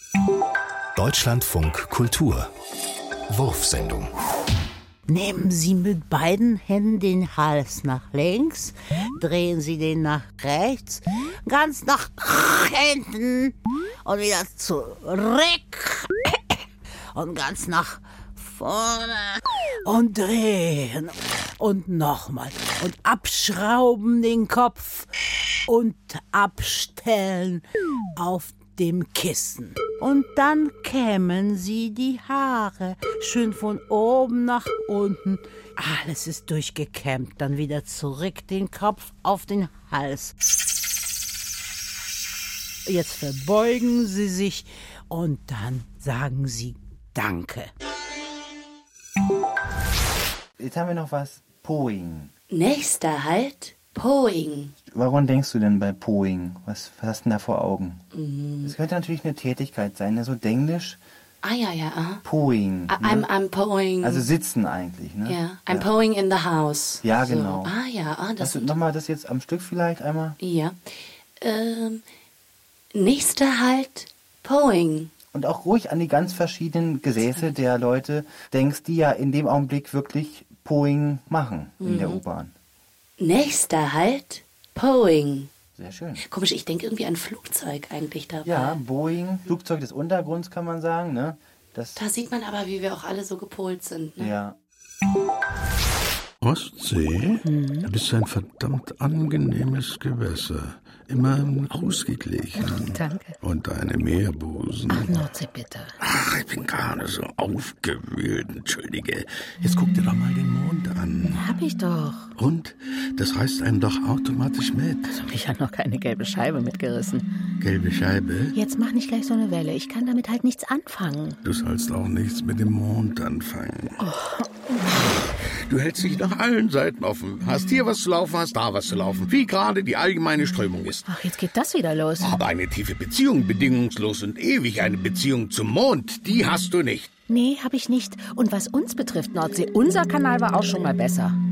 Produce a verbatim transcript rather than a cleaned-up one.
Deutschlandfunk Kultur Wurfsendung. Nehmen Sie mit beiden Händen den Hals nach links, drehen Sie den nach rechts, ganz nach hinten und wieder zurück und ganz nach vorne und drehen und nochmal und abschrauben den Kopf und abstellen auf dem Kissen. Und dann kämmen Sie die Haare schön von oben nach unten. Alles ist durchgekämmt. Dann wieder zurück den Kopf auf den Hals. Jetzt verbeugen Sie sich und dann sagen Sie Danke. Jetzt haben wir noch was. Poing. Nächster Halt, Poing. Warum denkst du denn bei Poing? Was hast du denn da vor Augen? Es Mhm. könnte natürlich eine Tätigkeit sein, ne? So Denglisch. Ah ja, ja. aha. Poing. I- Ne? I'm, I'm poing. Also sitzen eigentlich, ne? ja, I'm poing in the house. Ja, So. genau. Ah ja, ah, das Hast du sind, nochmal das jetzt am Stück vielleicht einmal? ja. Ähm, nächster Halt, Poing. Und auch ruhig an die ganz verschiedenen Gesäße der Leute denkst, die ja in dem Augenblick wirklich Poing machen in Mhm. der U-Bahn. Nächster Halt, Poing. Sehr schön. Komisch, ich denke irgendwie an Flugzeug eigentlich dabei. Ja, Boeing, Flugzeug des Untergrunds kann man sagen, ne? Das, Da sieht man aber, wie wir auch alle so gepolt sind. Ne? ja. Ostsee, du bist ein verdammt angenehmes Gewässer. Immer ausgeglichen. Danke. Und deine Meerbusen. Ach, Nordsee, bitte. Ach, ich bin gerade so aufgewühlt, entschuldige. Jetzt guck dir doch mal den Mond an. Hab ich doch. Und? Das reißt einen doch automatisch mit. Also, ich habe noch keine gelbe Scheibe mitgerissen. Gelbe Scheibe? Jetzt mach nicht gleich so eine Welle. Ich kann damit halt nichts anfangen. Du sollst auch nichts mit dem Mond anfangen. Du hältst dich nach allen Seiten offen. Hast hier was zu laufen, hast da was zu laufen. Wie gerade die allgemeine Strömung ist. Ach, jetzt geht das wieder los. Aber eine tiefe Beziehung, bedingungslos und ewig, eine Beziehung zum Mond, die hast du nicht. Nee, hab ich nicht. Und was uns betrifft, Nordsee, unser Kanal war auch schon mal besser.